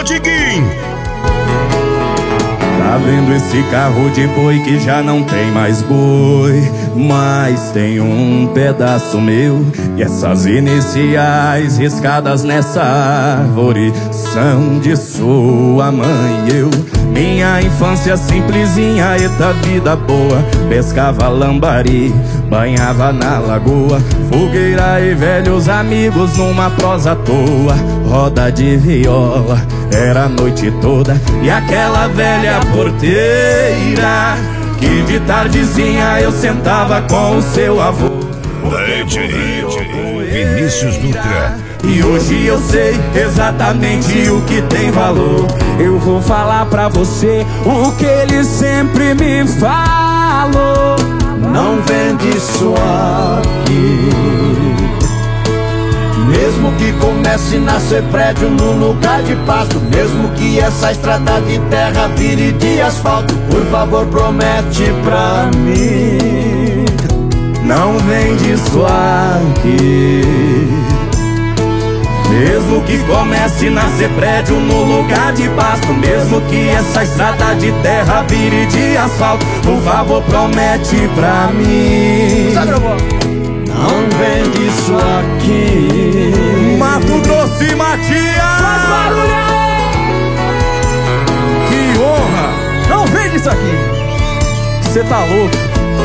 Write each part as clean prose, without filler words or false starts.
Diguinho. Tá vendo esse carro de boi que já não tem mais boi, mas tem um pedaço meu. E essas iniciais riscadas nessa árvore são de sua mãe e eu. Minha infância simplesinha, eita vida boa. Pescava lambari, banhava na lagoa. Fogueira e velhos amigos numa prosa à toa. Roda de viola, era a noite toda. E aquela velha porteira que de tardezinha eu sentava com o seu avô. Vinícius Dutra. E hoje eu sei exatamente o que tem valor. Eu vou falar pra você o que ele sempre me falou. Não vende isso aqui, mesmo que comece a nascer prédio no lugar de pasto, mesmo que essa estrada de terra vire de asfalto, por favor promete pra mim. Não vende isso aqui, mesmo que comece a nascer prédio no lugar de pasto, mesmo que essa estrada de terra vire de asfalto, por favor promete pra mim. Não vende isso aqui. Mato Grosso e Matias. Faz barulho! Que honra. Não vende isso aqui. Cê tá louco.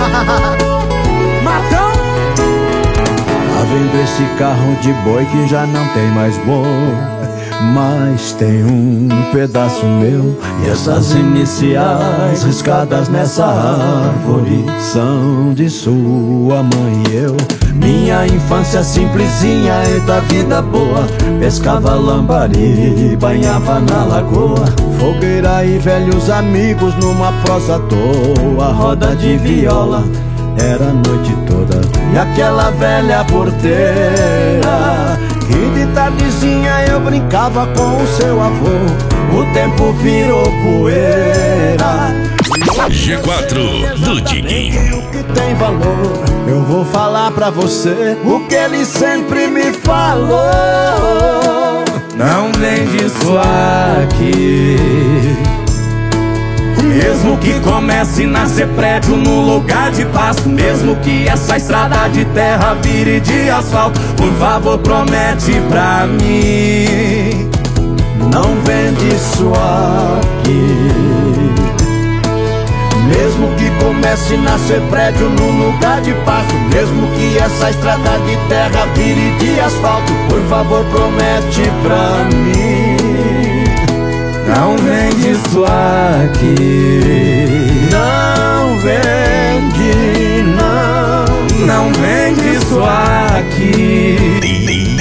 Matão! Tá vendo esse carro de boi que já não tem mais boi, mas tem um pedaço meu. E essas iniciais riscadas nessa árvore são de sua mãe e eu. Minha infância simplesinha e da vida boa. Pescava lambari, banhava na lagoa. Fogueira e velhos amigos numa prosa à toa. Roda de viola, era a noite toda. E aquela velha porteira que de tardezinha eu brincava com o seu avô. O tempo virou poeira. G4 do Diguinho. O que tem valor, eu vou falar pra você o que ele sempre me falou. Não vende isso aqui, mesmo que comece a nascer prédio no lugar de pasto, mesmo que essa estrada de terra vire de asfalto, por favor promete pra mim. Não vende isso aqui, mesmo que comece a nascer prédio no lugar de pasto, mesmo que essa estrada de terra vire de asfalto, por favor promete pra mim. Não vende isso aqui. Não vende, não. Não vende isso aqui.